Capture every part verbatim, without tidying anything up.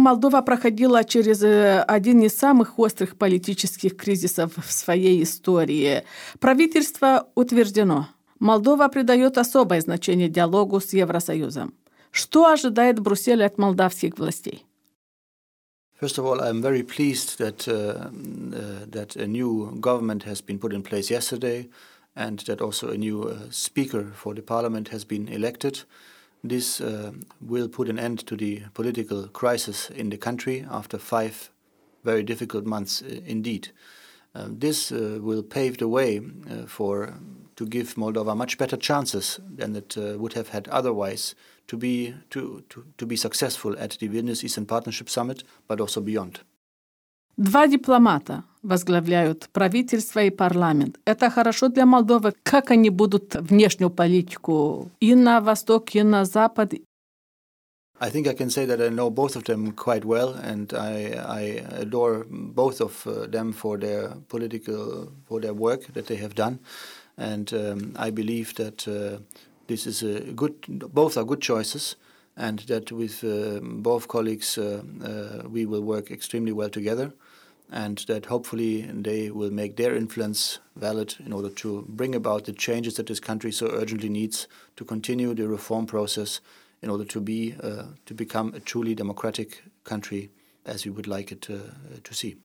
Молдова проходила через один из самых острых политических кризисов в своей истории. Правительство утверждено. Молдова придает особое значение диалогу с Евросоюзом. Что ожидает Брюссель от молдавских властей? First of all, I'm very pleased that uh, uh, that a new government has been put in place yesterday, and that also a new uh, speaker for the parliament has been elected. This uh, will put an end to the political crisis in the country after five very difficult months uh, indeed. Uh, this uh, will pave the way uh, for to give Moldova much better chances than it uh, would have had otherwise to be to, to, to be successful at the Vilnius Eastern Partnership Summit, but also beyond. Два дипломата возглавляют правительство и парламент. Это хорошо для Молдовы. Как они будут внешнюю политику и на восток, и на запад? I think I can say that I know both of them quite well, and I, I adore both of uh, them for their political, for their work that they have done, and um, I believe that uh, this is a good. Both are good choices, and that with uh, both colleagues uh, uh, we will work extremely well together, and that hopefully they will make their influence valid in order to bring about the changes that this country so urgently needs to continue the reform process, in order to be uh, to become a truly democratic country as we would like it uh, to see.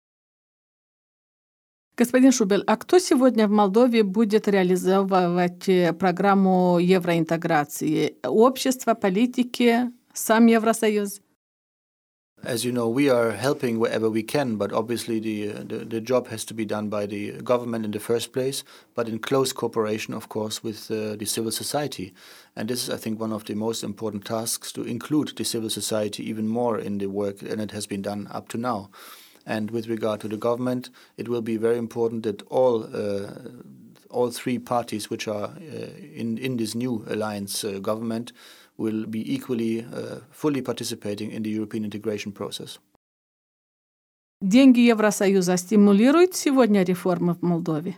Господин Шубель, а кто сегодня в Молдове будет реализовывать программу евроинтеграции? Общество, политики, сам Евросоюз? As you know, we are helping wherever we can, but obviously the, the the job has to be done by the government in the first place, but in close cooperation, of course, with uh, the civil society. And this is, I think, one of the most important tasks, to include the civil society even more in the work than it has been done up to now. And with regard to the government, it will be very important that all uh, all three parties which are uh, in, in this new alliance uh, government will be equally, uh, fully participating in the European integration process. Деньги Евросоюза стимулируют сегодня реформы в Молдове?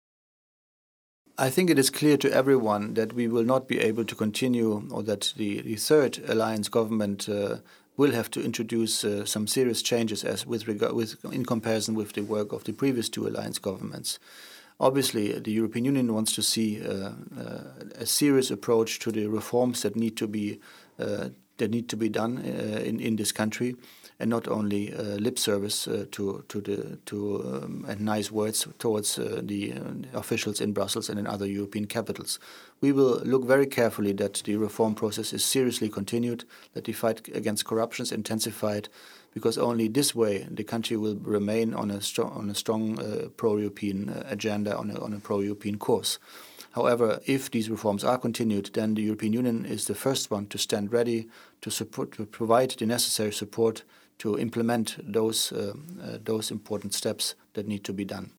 I think it is clear to everyone that we will not be able to continue, or that the, the third alliance government uh, will have to introduce uh, some serious changes as with regard with in comparison with the work of the previous two alliance governments. Obviously, the European Union wants to see uh, uh, a serious approach to the reforms that need to be uh, that need to be done uh, in in this country, and not only uh, lip service uh, to to the to um, and nice words towards uh, the uh, officials in Brussels and in other European capitals. We will look very carefully that the reform process is seriously continued, that the fight against corruption is intensified, because only this way the country will remain on a strong on a strong uh, pro-European uh, agenda, on a on a pro-European course. However, if these reforms are continued, then the European Union is the first one to stand ready to support, to provide the necessary support to implement those uh, uh, those important steps that need to be done.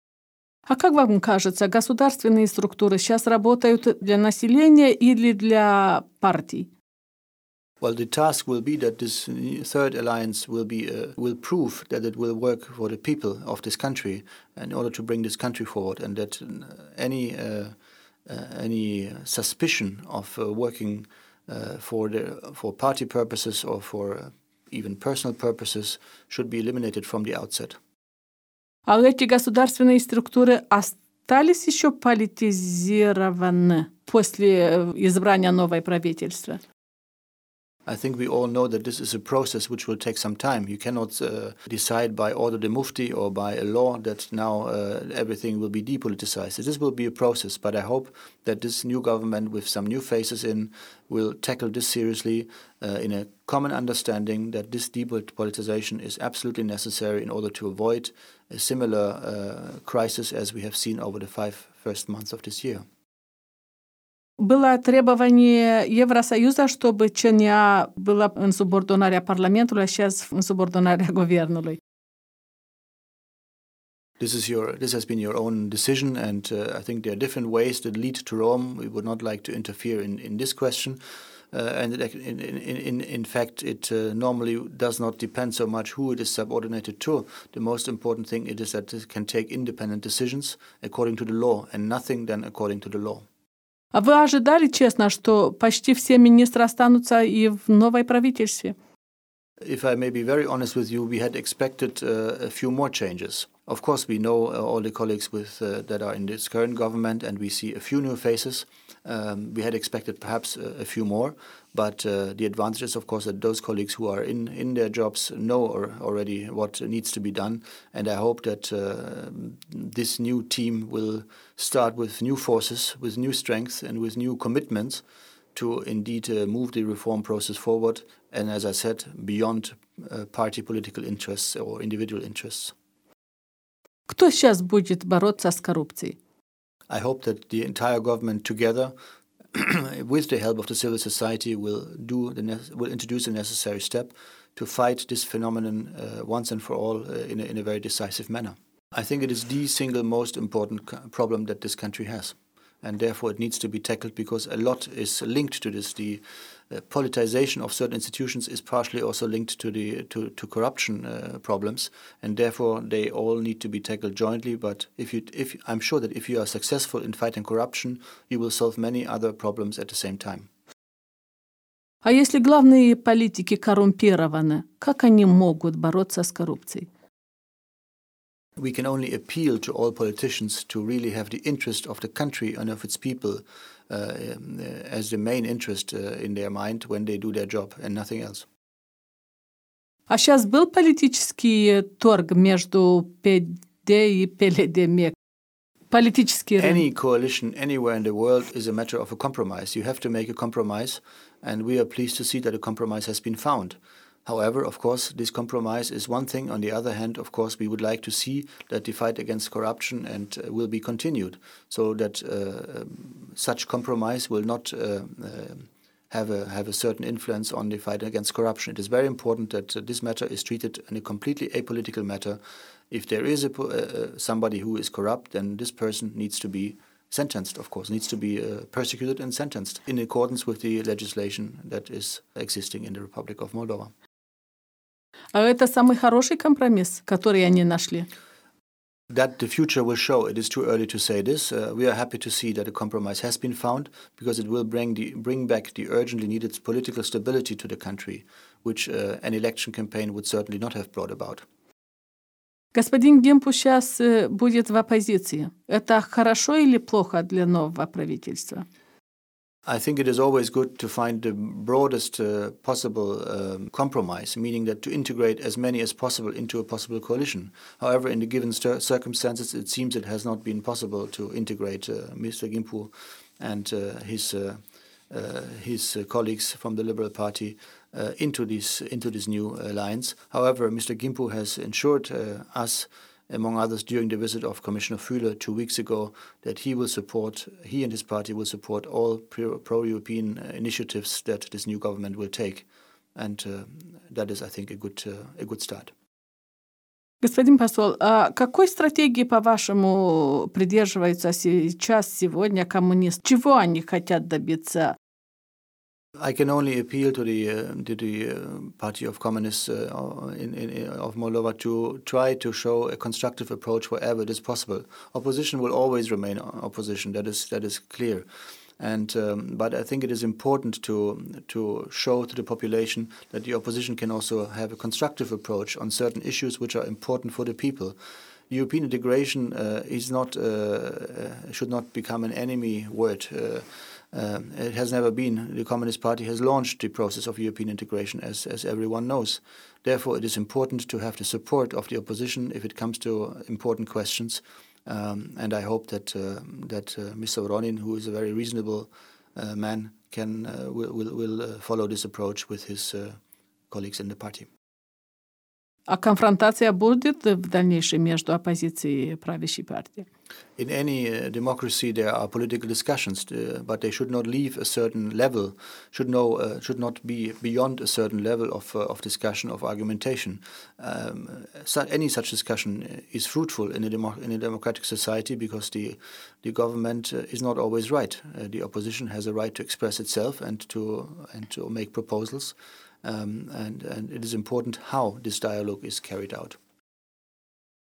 А как вам кажется, государственные структуры сейчас работают для населения или для партий? Well, the task will be that this third alliance will be uh, will prove that it will work for the people of this country in order to bring this country forward, and that any uh, uh, any suspicion of uh, working uh, for the for party purposes or for uh, even personal purposes should be eliminated from the outset. А эти государственные структуры остались еще политизированы после избрания нового правительства? I think we all know that this is a process which will take some time. You cannot uh, decide by order de mufti or by a law that now uh, everything will be depoliticized. This will be a process, but I hope that this new government with some new faces in will tackle this seriously uh, in a common understanding that this depoliticization is absolutely necessary in order to avoid a similar uh, crisis as we have seen over the five first months of this year. Было требование Евросоюза, чтобы ЧНА была în subordonarea Parlamentului, сейчас în subordonarea Guvernului. This is your. This has been your own decision, and uh, I think there are different ways that lead to Rome. We would not like to interfere in, in this question, uh, and it, in, in, in, in fact, it uh, normally does not depend so much who it is subordinated to. The most important thing it is that it can take independent decisions according to the law, and nothing then according to the law. А вы ожидали, честно, что почти все министры останутся и в новой правительстве? If I may be very honest with you, we had expected uh, a few more changes. Of course, we know uh, all the colleagues with uh, that are in this current government, and we see a few new faces. Um, we had expected perhaps a, a few more, but uh, the advantage is, of course, that those colleagues who are in, in their jobs know or already what needs to be done. And I hope that uh, this new team will start with new forces, with new strength, and with new commitments to indeed uh, move the reform process forward, and as I said, beyond uh, party political interests or individual interests. Кто сейчас будет бороться с коррупцией? I hope that the entire government together, with the help of the civil society, will do the ne- will introduce a necessary step to fight this phenomenon uh, once and for all uh, in, a, in a very decisive manner. I think it is the single most important co- problem that this country has. And therefore it needs to be tackled because a lot is linked to this. The uh, politicization of certain institutions is partially also linked to the to, to corruption uh, problems, and therefore they all need to be tackled jointly. But if you, if I'm sure that if you are successful in fighting corruption, you will solve many other problems at the same time. А если главные политики коррумпированы, как они могут бороться с коррупцией? We can only appeal to all politicians to really have the interest of the country and of its people uh, as the main interest uh, in their mind when they do their job and nothing else. А сейчас был политический торг между пэ дэ и пэ эл дэ эм? Политический рынок. Any coalition anywhere in the world is a matter of a compromise. You have to make a compromise, and we are pleased to see that a compromise has been found. However, of course, this compromise is one thing. On the other hand, of course, we would like to see that the fight against corruption and uh, will be continued, so that uh, um, such compromise will not uh, uh, have a have a certain influence on the fight against corruption. It is very important that uh, this matter is treated in a completely apolitical matter. If there is a, uh, somebody who is corrupt, then this person needs to be sentenced, of course, needs to be uh, persecuted and sentenced in accordance with the legislation that is existing in the Republic of Moldova. А это самый хороший компромисс, который они нашли? That the future will show. It is too early to say this. Uh, we are happy to see that a compromise has been found because it will bring the bring back the urgently needed political stability to the country, which uh, an election campaign would certainly not have brought about. Господин Гимпу сейчас будет в оппозиции. Это хорошо или плохо для нового правительства? I think it is always good to find the broadest uh, possible um, compromise, meaning that to integrate as many as possible into a possible coalition. However, in the given st- circumstances, it seems it has not been possible to integrate uh, Mister Gimpu and uh, his uh, uh, his uh, colleagues from the Liberal Party uh, into this into this new alliance. However, Mister Gimpu has ensured uh, us, among others, during the visit of Commissioner Füle two weeks ago, that he will support, he and his party will support all pro-European initiatives that this new government will take. And uh, that is, I think, a good, uh, a good start. Господин посол, а какой стратегии, по-вашему, придерживаются сейчас, сегодня коммунисты? Чего они хотят добиться? I can only appeal to the uh, to the uh, Party of Communists uh, in, in, of Moldova to try to show a constructive approach wherever it is possible. Opposition will always remain opposition. That is that is clear. And um, but I think it is important to to show to the population that the opposition can also have a constructive approach on certain issues which are important for the people. European integration uh, is not uh, uh, should not become an enemy word. Uh, Uh, it has never been. The Communist Party has launched the process of European integration, as, as everyone knows. Therefore, it is important to have the support of the opposition if it comes to important questions. Um, and I hope that uh, that uh, Mister Voronin, who is a very reasonable uh, man, can uh, will will, will uh, follow this approach with his uh, colleagues in the party. А конфронтация будет в дальнейшем между оппозицией и правящей партией? In any uh, democracy, there are political discussions, uh, but they should not leave a certain level, should no, uh, should not be beyond a certain level of uh, of discussion, of argumentation. Um, so any such discussion is fruitful in a demo- in a democratic society because the the government uh, is not always right. Uh, the opposition has a right to express itself and to and to make proposals, um, and and it is important how this dialogue is carried out.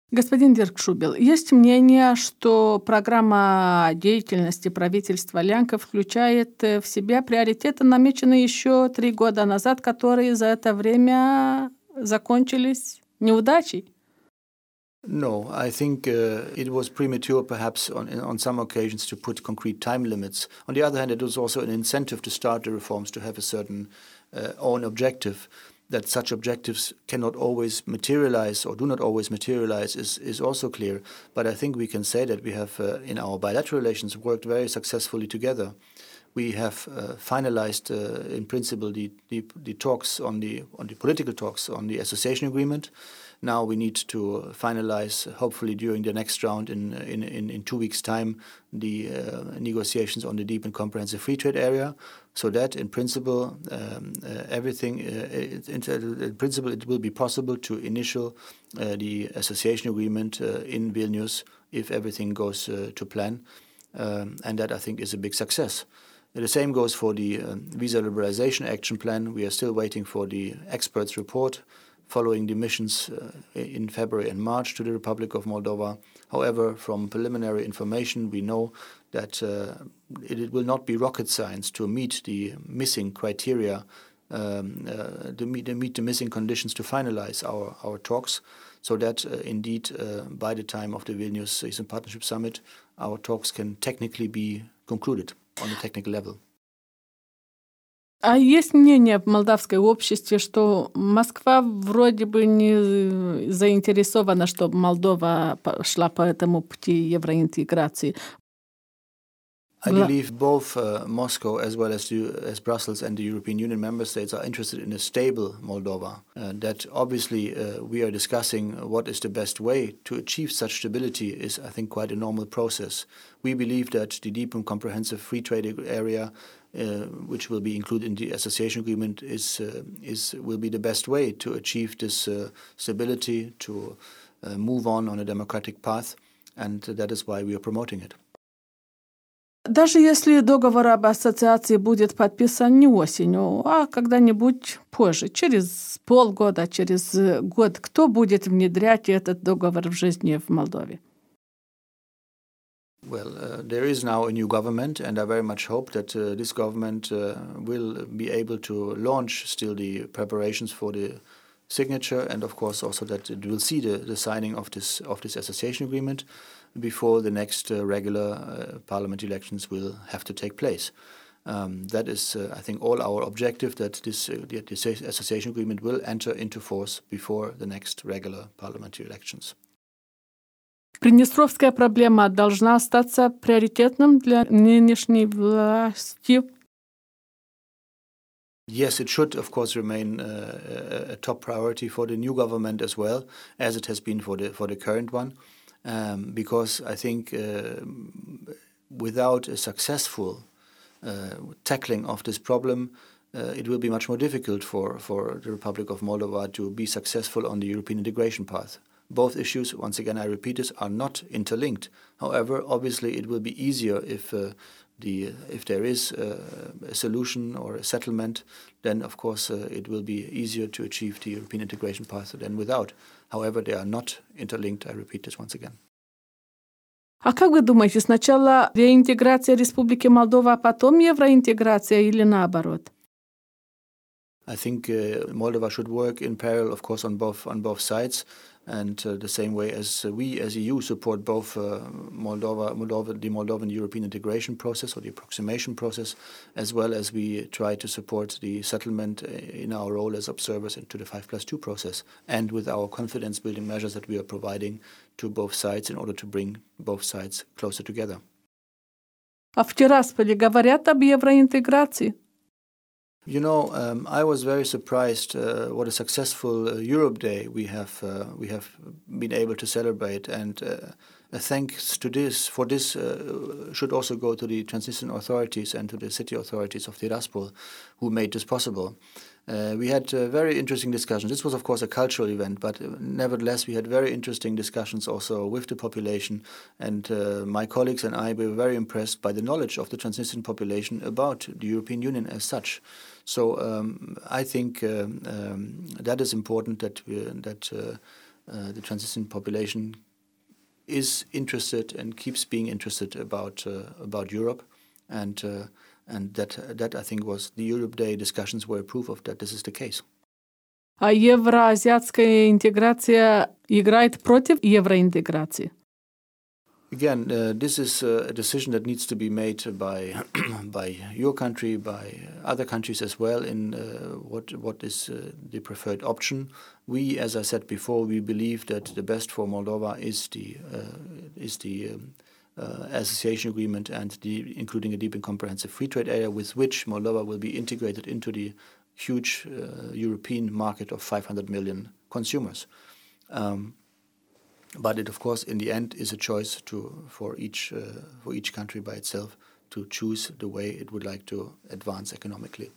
Господин Дирк Шубел, есть мнение, что программа деятельности правительства Ленка включает в себя приоритеты, намеченные еще три года назад, которые за это время закончились неудачей? No, I think uh, it was premature perhaps on, on some occasions to put concrete time limits. On the other hand, it was also an incentive to start the reforms to have a certain uh, own objective. That such objectives cannot always materialize or do not always materialize is, is also clear. But I think we can say that we have, uh, in our bilateral relations, worked very successfully together. We have uh, finalized, uh, in principle, the, the, the talks on the on the political talks on the association agreement. Now we need to finalize, hopefully during the next round in in, in, in two weeks' time, the uh, negotiations on the deep and comprehensive free trade area. So that, in principle, um, uh, everything, uh, it, in principle, it will be possible to initial uh, the association agreement uh, in Vilnius if everything goes uh, to plan, um, and that I think is a big success. The same goes for the uh, visa liberalization action plan. We are still waiting for the experts' report following the missions uh, in February and March to the Republic of Moldova. However, from preliminary information, we know that uh, it, it will not be rocket science to meet the missing criteria, um, uh, to, meet, to meet the missing conditions to finalize our, our talks, so that uh, indeed uh, by the time of the Vilnius Eastern Partnership Summit, our talks can technically be concluded on a technical level. А есть мнение в молдавском обществе, что Москва вроде бы не заинтересована, чтобы Молдова шла по этому пути евроинтеграции. I believe both uh, Moscow as well as, the, as Brussels and the European Union member states are interested in a stable Moldova. Uh, that obviously uh, we are discussing what is the best way to achieve such stability is, I think, quite a normal process. We believe that the deep and comprehensive free trade area, uh, which will be included in the association agreement, is uh, is will be the best way to achieve this uh, stability, to uh, move on on a democratic path, and that is why we are promoting it. Даже если договор об ассоциации будет подписан не осенью, а когда-нибудь позже, через полгода, через год, кто будет внедрять этот договор в жизни в Молдове? Well, uh, there is now a new government, and I very much hope that uh, this government uh, will be able to launch still the preparations for the signature, and of course also that it will see the, the signing of this of this association agreement before the next uh, regular uh, parliament elections will have to take place. Um, that is, uh, I think, all our objective, that this, uh, the, the association agreement will enter into force before the next regular parliamentary elections. Приднестровская проблема должна остаться приоритетным для нынешней власти. Yes, it should, of course, remain uh, a top priority for the new government as well, as it has been for the for the current one. Um, because I think uh, without a successful uh, tackling of this problem, uh, it will be much more difficult for, for the Republic of Moldova to be successful on the European integration path. Both issues, once again I repeat this, are not interlinked. However, obviously it will be easier if uh, the if there is uh, a solution or a settlement, then of course uh, it will be easier to achieve the European integration path than without. However, they are not interlinked, I repeat this once again. А как вы думаете, сначала реинтеграция Республики Молдова, а потом евроинтеграция или наоборот? I think uh, Moldova should work in parallel, of course, on both on both sides, and uh, the same way as uh, we, as E U, support both uh, Moldova, Moldova, the Moldovan European integration process or the approximation process, as well as we try to support the settlement in our role as observers into the five plus two process, and with our confidence-building measures that we are providing to both sides in order to bring both sides closer together. А в Тирасполе говорят об евроинтеграции? You know, um, I was very surprised uh, what a successful uh, Europe Day we have uh, we have been able to celebrate, and uh, thanks to this, for this uh, should also go to the Transnistrian authorities and to the city authorities of Tiraspol, who made this possible. Uh, we had uh, very interesting discussions. This was, of course, a cultural event, but uh, nevertheless, we had very interesting discussions also with the population. And uh, my colleagues and I were very impressed by the knowledge of the Transnistrian population about the European Union as such. So um, I think um, um, that is important that we, that uh, uh, the transition population is interested and keeps being interested about uh, about Europe, and uh, and that that I think was the Europe Day discussions were a proof of that this is the case. А евроазиатская интеграция играет против евроинтеграции? Again, uh, this is uh, a decision that needs to be made by by your country, by other countries as well, in uh, what what is uh, the preferred option. We, as I said before, we believe that the best for Moldova is the uh, is the um, uh, association agreement and the including a deep and comprehensive free trade area with which Moldova will be integrated into the huge uh, European market of five hundred million consumers. Um, But it, of course, in the end, is a choice to for each uh, for each country by itself to choose the way it would like to advance economically.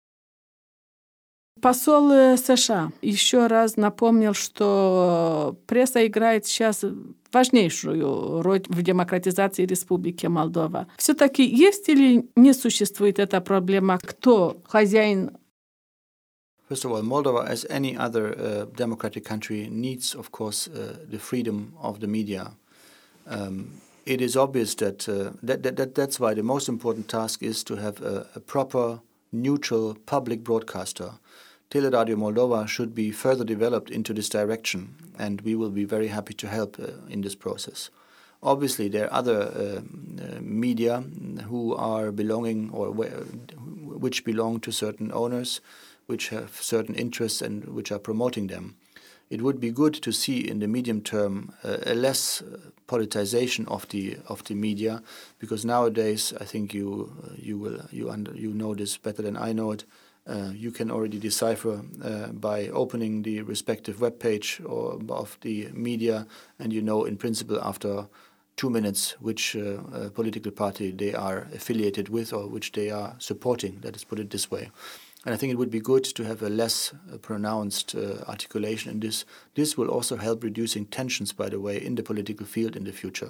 Посол США еще раз напомнил, что пресса играет сейчас важнейшую роль в демократизации Республики Молдова. Все-таки есть или не существует эта проблема? Кто хозяин? First of all, Moldova, as any other uh, democratic country, needs, of course, uh, the freedom of the media. Um, it is obvious that, uh, that, that, that that's why the most important task is to have a, a proper, neutral public broadcaster. Teleradio Moldova should be further developed into this direction, and we will be very happy to help uh, in this process. Obviously, there are other uh, uh, media who are belonging or which belong to certain owners, which have certain interests and which are promoting them. It would be good to see in the medium term uh, a less uh, politicization of the of the media, because nowadays I think you uh, you will you under, you know this better than I know it. Uh, you can already decipher uh, by opening the respective web page or of the media, and you know in principle after two minutes which uh, uh, political party they are affiliated with or which they are supporting. Let us put it this way. And I think it would be good to have a less uh, pronounced uh, articulation in this. This will also help reducing tensions, by the way, in the political field in the future.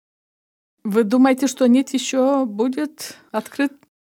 Вы думаете, что НИТ еще будет открыт?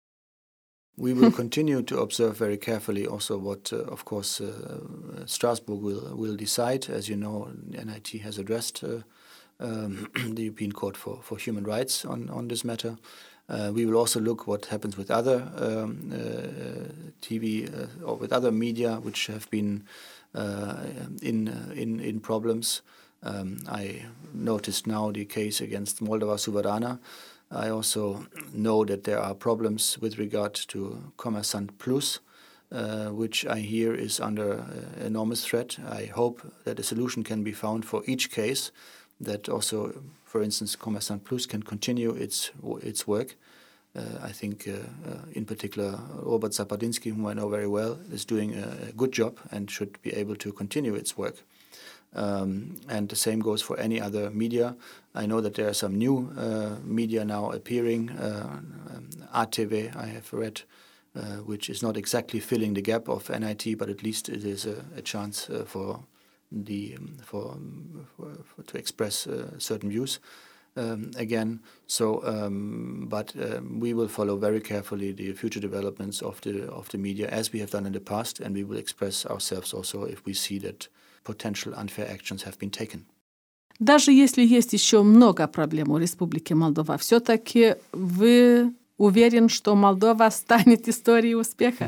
We will continue to observe very carefully also what, uh, of course, uh, Strasbourg will, will decide. As you know, N I T has addressed uh, um, the European Court for, for Human Rights on, on this matter. Uh, we will also look what happens with other um, uh, T V uh, or with other media which have been uh, in, uh, in in problems. Um, I noticed now the case against Moldova Suverana. I also know that there are problems with regard to Kommersant Plus, uh, which I hear is under uh, enormous threat. I hope that a solution can be found for each case, that also, for instance, Kommersant Plus can continue its its work. Uh, I think, uh, uh, in particular, Robert Zapadinsky, whom I know very well, is doing a, a good job and should be able to continue its work. Um, and the same goes for any other media. I know that there are some new uh, media now appearing. Uh, um, A T V, I have read, uh, which is not exactly filling the gap of N I T, but at least it is a, a chance uh, for the um, for, um, for, for to express uh, certain views um, again. So, um, but um, we will follow very carefully the future developments of the of the media as we have done in the past, and we will express ourselves also if we see that potential unfair actions have been taken. Даже если есть еще много проблем у Республики Молдова, все-таки вы уверен, что Молдова станет историей успеха?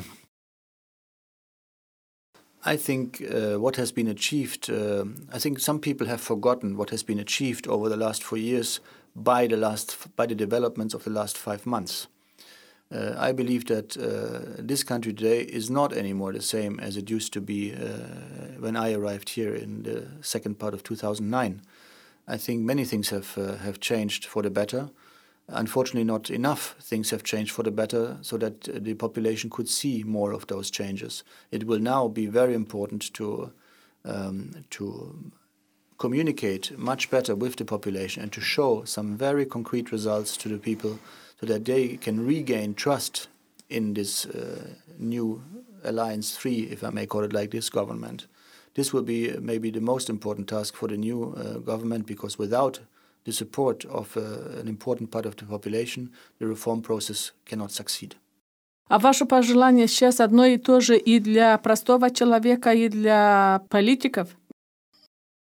I think uh, what has been achieved, uh, I think some people have forgotten what has been achieved over the last four years by the last by the developments of the last five months. Uh, I believe that uh, this country today is not anymore the same as it used to be uh, when I arrived here in the second part of two thousand nine. I think many things have uh, have changed for the better. Unfortunately, not enough things have changed for the better so that uh, the population could see more of those changes. It will now be very important to um, to communicate much better with the population and to show some very concrete results to the people, so that they can regain trust in this uh, new Alliance three, if I may call it like this, government. This will be maybe the most important task for the new uh, government, because without the support of uh, an important part of the population, the reform process cannot succeed. А ваше пожелание сейчас одно и то же и для простого человека, и для политиков?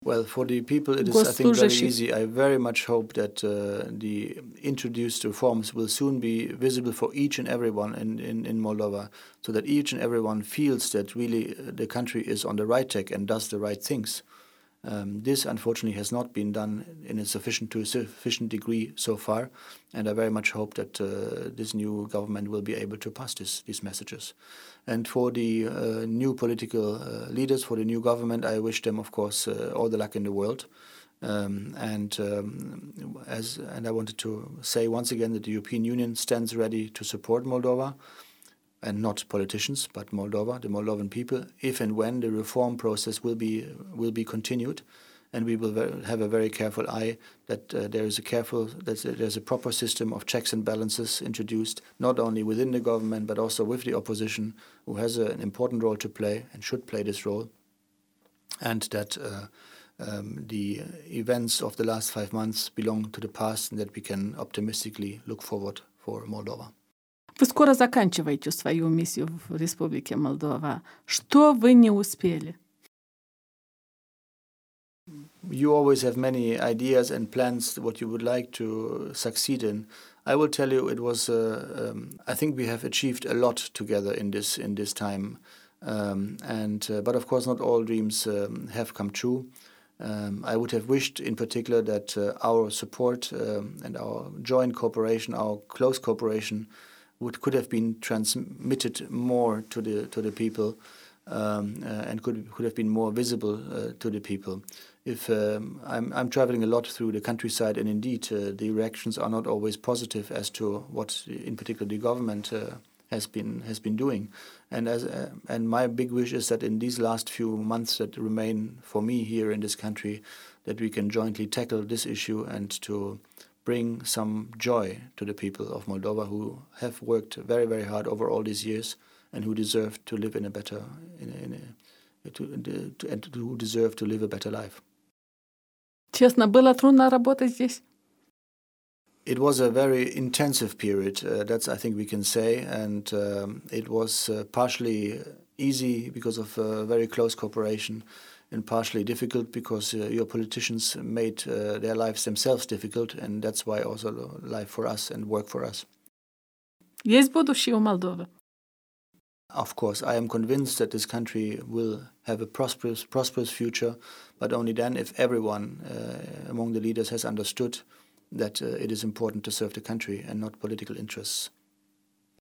Well, for the people, it is, I think, very easy. I very much hope that uh, the introduced reforms will soon be visible for each and everyone in, in, in Moldova, so that each and everyone feels that really the country is on the right track and does the right things. Um, this, unfortunately, has not been done in a sufficient to a sufficient degree so far, and I very much hope that uh, this new government will be able to pass this, these messages. And for the uh, new political uh, leaders, for the new government, I wish them, of course, uh, all the luck in the world. Um, and um, as and I wanted to say once again that the European Union stands ready to support Moldova, and not politicians, but Moldova, the Moldovan people, if and when the reform process will be will be continued, and we will ver- have a very careful eye that uh, there is a careful that there's a proper system of checks and balances introduced, not only within the government but also with the opposition, who has a, an important role to play and should play this role, and that uh, um, the events of the last five months belong to the past, and that we can optimistically look forward for Moldova. Вы скоро заканчиваете свою миссию в Республике Молдова. Что вы не успели? You always have many ideas and plans what you would like to succeed in. I will tell you, it was. Uh, um, I think we have achieved a lot together in this in this time, um, and uh, but of course not all dreams um, have come true. Um, I would have wished, in particular, that uh, our support um, and our joint cooperation, our close cooperation, would could have been transmitted more to the to the people, um, uh, and could could have been more visible uh, to the people. If um, I'm I'm traveling a lot through the countryside, and indeed uh, the reactions are not always positive as to what, in particular, the government uh, has been has been doing. And as uh, and my big wish is that in these last few months that remain for me here in this country, that we can jointly tackle this issue and to bring some joy to the people of Moldova, who have worked very, very hard over all these years and who deserve to live in a better, in a, in a, to, to, and who deserve to live a better life. Честно, было трудно работать здесь? It was a very intensive period, uh, that's I think we can say, and um, it was uh, partially easy because of uh, very close cooperation, and partially difficult because uh, your politicians made uh, their lives themselves difficult, and that's why also life for us and work for us. Есть будущее у Молдовы? Of course, I am convinced that this country will have a prosperous, prosperous future, but only then if everyone uh, among the leaders has understood that uh, it is important to serve the country and not political interests.